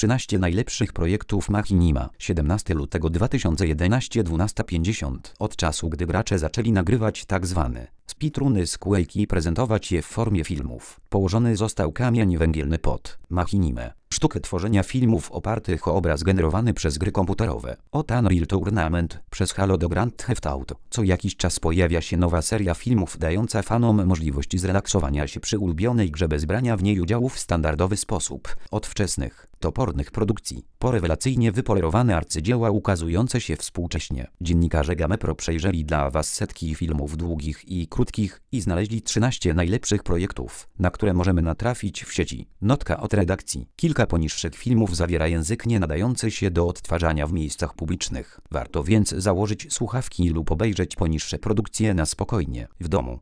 13 najlepszych projektów Machinima. 17 lutego 2011 12:50. Od czasu, gdy gracze zaczęli nagrywać tzw. speedruny z Quake i prezentować je w formie filmów, położony został kamień węgielny pod Machinimę. Sztukę tworzenia filmów opartych o obraz generowany przez gry komputerowe. Od Unreal Tournament przez Halo do Grand Theft Auto. Co jakiś czas pojawia się nowa seria filmów dająca fanom możliwość zrelaksowania się przy ulubionej grze bez brania w niej udziału w standardowy sposób. Od wczesnych, topornych produkcji, po rewelacyjnie wypolerowane arcydzieła ukazujące się współcześnie. Dziennikarze GamePro przejrzeli dla Was setki filmów długich i krótkich i znaleźli 13 najlepszych projektów, na które możemy natrafić w sieci. Notka od redakcji. Kilka poniższych filmów zawiera język nie nadający się do odtwarzania w miejscach publicznych. Warto więc założyć słuchawki lub obejrzeć poniższe produkcje na spokojnie, w domu.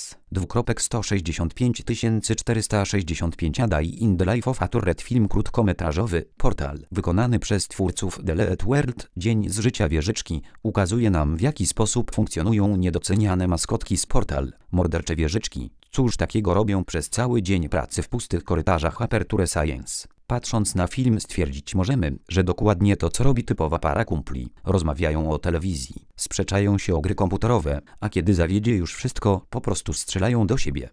S:165465 A Day in the Life of a Turret film krótkometrażowy, Portal, wykonany przez twórców The Lead World. Dzień z życia wieżyczki ukazuje nam, w jaki sposób funkcjonują niedoceniane maskotki z Portal, mordercze wieżyczki. Cóż takiego robią przez cały dzień pracy w pustych korytarzach Aperture Science. Patrząc na film stwierdzić możemy, że dokładnie to, co robi typowa para kumpli. Rozmawiają o telewizji, sprzeczają się o gry komputerowe, a kiedy zawiedzie już wszystko, po prostu strzelają do siebie.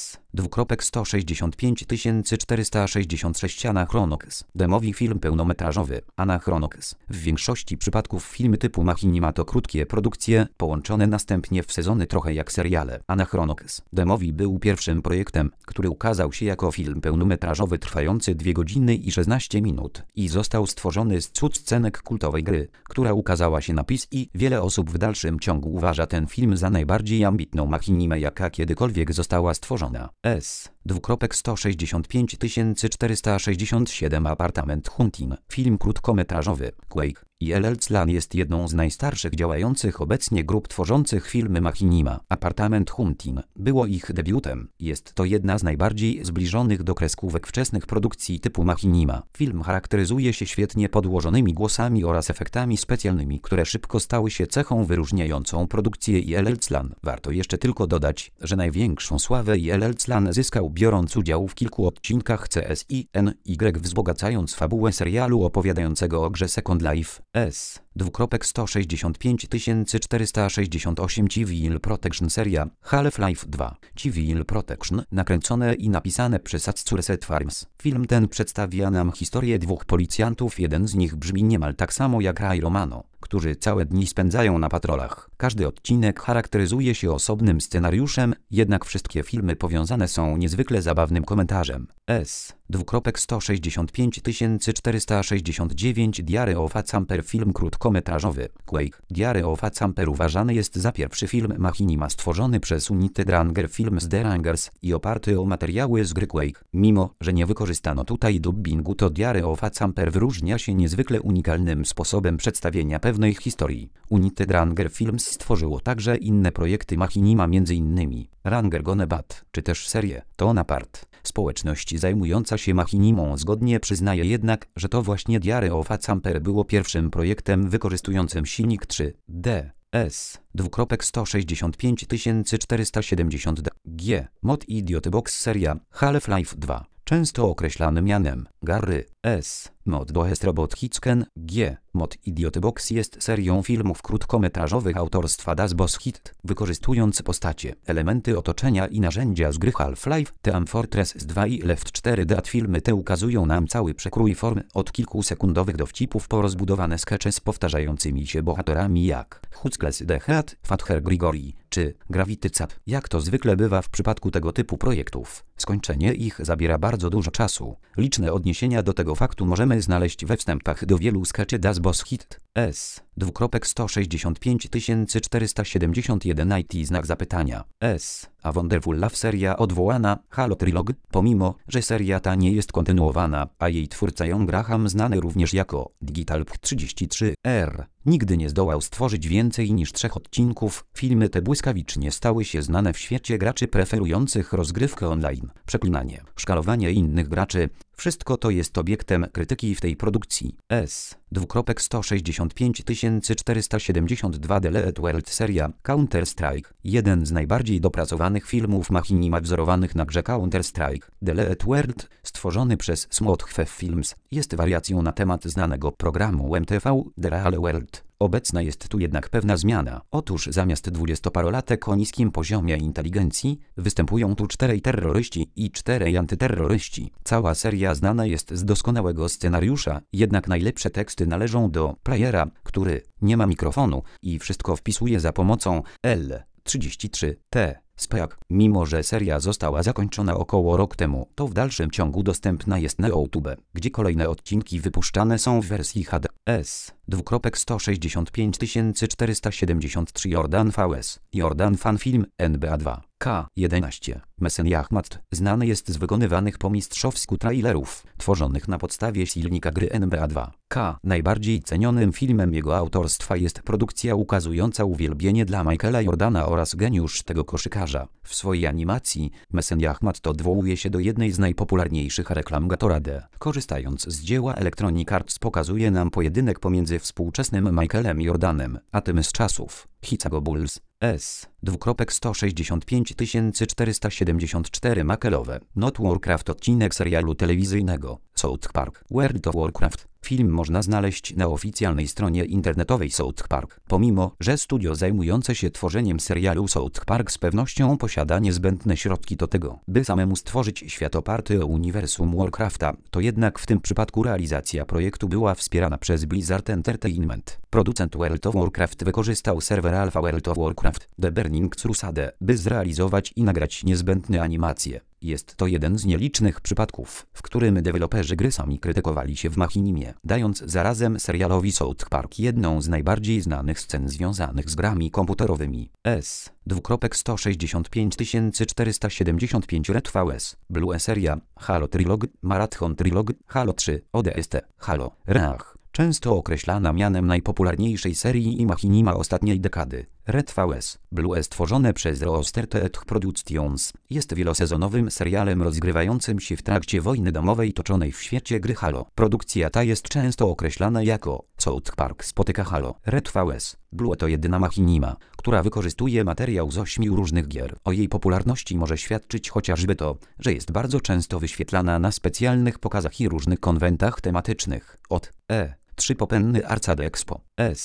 S:165466 Anachronox. Demowy film pełnometrażowy. Anachronox. W większości przypadków filmy typu Machinima to krótkie produkcje, połączone następnie w sezony trochę jak seriale. Anachronox. Demowy był pierwszym projektem, który ukazał się jako film pełnometrażowy trwający 2 godziny i 16 minut i został stworzony z cutscenek kultowej gry, która ukazała się na PC i wiele osób w dalszym ciągu uważa ten film za najbardziej ambitną Machinimę, jaka kiedykolwiek została stworzona. S:165467 Apartament Hunting. Film krótkometrażowy. Quake ILL jest jedną z najstarszych działających obecnie grup tworzących filmy Machinima. Apartament Hunting było ich debiutem. Jest to jedna z najbardziej zbliżonych do kreskówek wczesnych produkcji typu Machinima. Film charakteryzuje się świetnie podłożonymi głosami oraz efektami specjalnymi, które szybko stały się cechą wyróżniającą produkcję ILL. Warto jeszcze tylko dodać, że największą sławę ILL zyskał biorąc udział w kilku odcinkach CSI-NY, wzbogacając fabułę serialu opowiadającego o grze Second Life. S:165468 Civil Protection seria Half-Life 2. Civil Protection, nakręcone i napisane przez Atsure Farms. Film ten przedstawia nam historię 2 policjantów, jeden z nich brzmi niemal tak samo jak Ray Romano, którzy całe dni spędzają na patrolach. Każdy odcinek charakteryzuje się osobnym scenariuszem, jednak wszystkie filmy powiązane są niezwykle zabawnym komentarzem. S:165469 Diary of a Camper film krótkometrażowy. Quake. Diary of a Camper uważany jest za pierwszy film Machinima stworzony przez United Ranger Films The Rangers i oparty o materiały z gry Quake. Mimo że nie wykorzystano tutaj dubbingu, to Diary of a Camper wyróżnia się niezwykle unikalnym sposobem przedstawienia pewnej historii. United Ranger Films stworzyło także inne projekty Machinima, m.in. Ranger Gone Bad, czy też serię Torn Apart. Społeczność zajmująca się Machinimą zgodnie przyznaje jednak, że to właśnie Diary of a Camper było pierwszym projektem wykorzystującym silnik 3D. S:165470 G. Mod Idiot Box seria Half-Life 2. Często określany mianem Garry. S. Mod Boest Robot Hitchken. G. Mod Idiot Box jest serią filmów krótkometrażowych autorstwa Das Boss Hit, wykorzystując postacie, elementy otoczenia i narzędzia z gry Half-Life, Team Fortress 2 i Left 4 Dead. Filmy te ukazują nam cały przekrój formy, od kilkusekundowych dowcipów po rozbudowane skecze z powtarzającymi się bohaterami jak Huxless the Hat, Father Grigory, czy Gravity Cap. Jak to zwykle bywa w przypadku tego typu projektów, skończenie ich zabiera bardzo dużo czasu. Liczne odniesienia do tego faktu możemy znaleźć we wstępach do wielu skeczy Das Boss Hit. S:165471 IT znak zapytania. S. A Wonderful Love seria odwołana, Halo Trilog. Pomimo, że seria ta nie jest kontynuowana, a jej twórca Jon Graham, znany również jako Digital 33R, nigdy nie zdołał stworzyć więcej niż 3 odcinków, filmy te błyskawicznie stały się znane w świecie graczy preferujących rozgrywkę online. Przeklinanie, szkalowanie innych graczy, wszystko to jest obiektem krytyki w tej produkcji. S. S:165 Deleted World seria Counter-Strike. Jeden z najbardziej dopracowanych filmów Machinima wzorowanych na grze Counter-Strike. Deleted World, stworzony przez Smooth Films, jest wariacją na temat znanego programu MTV The Real World. Obecna jest tu jednak pewna zmiana. Otóż zamiast 20-parolatek o niskim poziomie inteligencji, występują tu 4 terroryści i 4 antyterroryści. Cała seria znana jest z doskonałego scenariusza, jednak najlepsze teksty należą do playera, który nie ma mikrofonu i wszystko wpisuje za pomocą L33T. Spec. Mimo że seria została zakończona około rok temu, to w dalszym ciągu dostępna jest na YouTube, gdzie kolejne odcinki wypuszczane są w wersji HD. S:165 Jordan VS. Jordan Fan Film NBA 2. K11. Mesenia Ahmad znany jest z wykonywanych po mistrzowsku trailerów, tworzonych na podstawie silnika gry NBA 2. Najbardziej cenionym filmem jego autorstwa jest produkcja ukazująca uwielbienie dla Michaela Jordana oraz geniusz tego koszykarza. W swojej animacji Mesenia Ahmad odwołuje się do jednej z najpopularniejszych reklam Gatorade. Korzystając z dzieła Electronic Arts pokazuje nam pojedynek pomiędzy współczesnym Michaelem Jordanem, a tym z czasów Chicago Bulls. S:165 Makelowe. Not Warcraft odcinek serialu telewizyjnego South Park World of Warcraft. Film można znaleźć na oficjalnej stronie internetowej South Park. Pomimo, że studio zajmujące się tworzeniem serialu South Park z pewnością posiada niezbędne środki do tego, by samemu stworzyć świat oparty o uniwersum Warcrafta, to jednak w tym przypadku realizacja projektu była wspierana przez Blizzard Entertainment. Producent World of Warcraft wykorzystał serwer Alpha World of Warcraft The Burning Crusade, by zrealizować i nagrać niezbędne animacje. Jest to jeden z nielicznych przypadków, w którym deweloperzy gry sami krytykowali się w Machinimie, dając zarazem serialowi South Park jedną z najbardziej znanych scen związanych z grami komputerowymi. S:165 Red VS. Blue seria Halo Trilog, Marathon Trilog, Halo 3, ODST, Halo Reach. Często określana mianem najpopularniejszej serii i Machinima ostatniej dekady. Red VS. Blue stworzone przez Roster Teeth Productions jest wielosezonowym serialem rozgrywającym się w trakcie wojny domowej toczonej w świecie gry Halo. Produkcja ta jest często określana jako South Park spotyka Halo. Red VS. Blue to jedyna Machinima, która wykorzystuje materiał z 8 różnych gier. O jej popularności może świadczyć chociażby to, że jest bardzo często wyświetlana na specjalnych pokazach i różnych konwentach tematycznych. Od E3 Popenny Arcade Expo.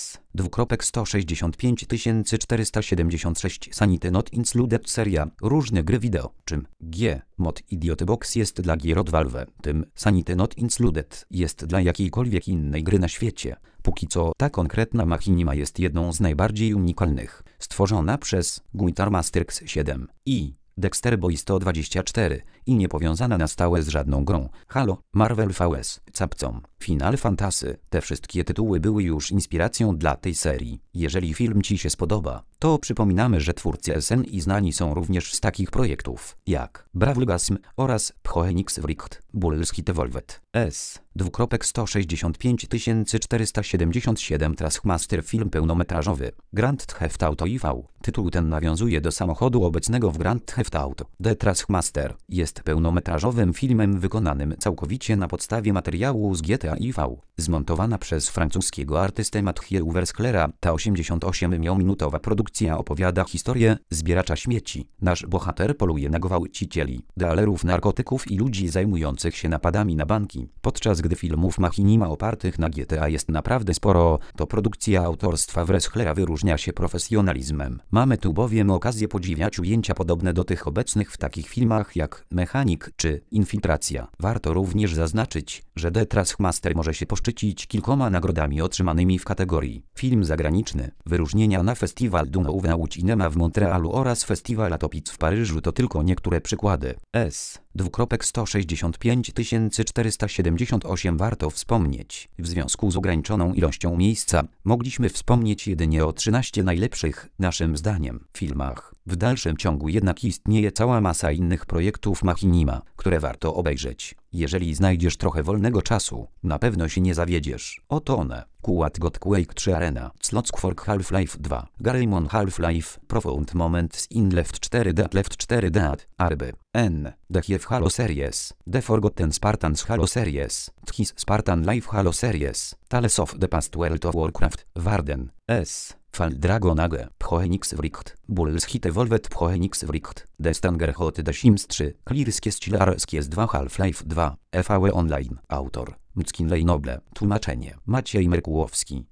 S:165 Sanity Not Included seria różne gry wideo, czym G-Mod Idiot Box jest dla gier od Valve, tym Sanity Not Included jest dla jakiejkolwiek innej gry na świecie. Póki co ta konkretna Machinima jest jedną z najbardziej unikalnych, stworzona przez Guitar Masters 7 i Dexter Boy 124 i nie powiązana na stałe z żadną grą. Halo, Marvel vs. Capcom, Final Fantasy. Te wszystkie tytuły były już inspiracją dla tej serii. Jeżeli film Ci się spodoba, to przypominamy, że twórcy SNI znani są również z takich projektów jak Bravlegasm oraz Phoenix Wright, Bulls Hit Evolved. S:165 Taskmaster film pełnometrażowy Grand Theft Auto IV. Tytuł ten nawiązuje do samochodu obecnego w Grand Theft Auto. The Taskmaster jest pełnometrażowym filmem wykonanym całkowicie na podstawie materiału z GTA IV. Zmontowana przez francuskiego artystę Mathieu Versclera, ta 88-minutowa produkcja opowiada historię zbieracza śmieci. Nasz bohater poluje na gwałcicieli, dealerów narkotyków i ludzi zajmujących się napadami na banki. Podczas gdy filmów Machinima opartych na GTA jest naprawdę sporo, to produkcja autorstwa Versclera wyróżnia się profesjonalizmem. Mamy tu bowiem okazję podziwiać ujęcia podobne do tych obecnych w takich filmach jak Mechanik czy Infiltracja. Warto również zaznaczyć, że The Taskmaster może się poszczycić kilkoma nagrodami otrzymanymi w kategorii film zagraniczny. Wyróżnienia na Festival du Nouveau Cinema w Montrealu oraz Festival Atopic w Paryżu to tylko niektóre przykłady. S:165 warto wspomnieć. W związku z ograniczoną ilością miejsca mogliśmy wspomnieć jedynie o 13 najlepszych, naszym zdaniem, filmach. W dalszym ciągu jednak istnieje cała masa innych projektów Machinima, które warto obejrzeć. Jeżeli znajdziesz trochę wolnego czasu, na pewno się nie zawiedziesz. Oto one. Quad God Quake 3 Arena, Slots Fork Half-Life 2, Garrymon Half-Life, Profound Moments in Left 4 Dead Left 4 Dead, Arby, N, The Hive Halo Series, The Forgotten Spartans Halo Series, Tchis Spartan Life Halo Series, Tales of the Past World of Warcraft, Warden, S. Fall Dragon Age, Phoenix Wright, Bulls Hit Evolved Phoenix Wright, The Stanger Hot The Sims 3, Clearskie Stilarskie 2 Half-Life 2, FAW Online, autor, Mckinley Noble, tłumaczenie, Maciej Merkułowski.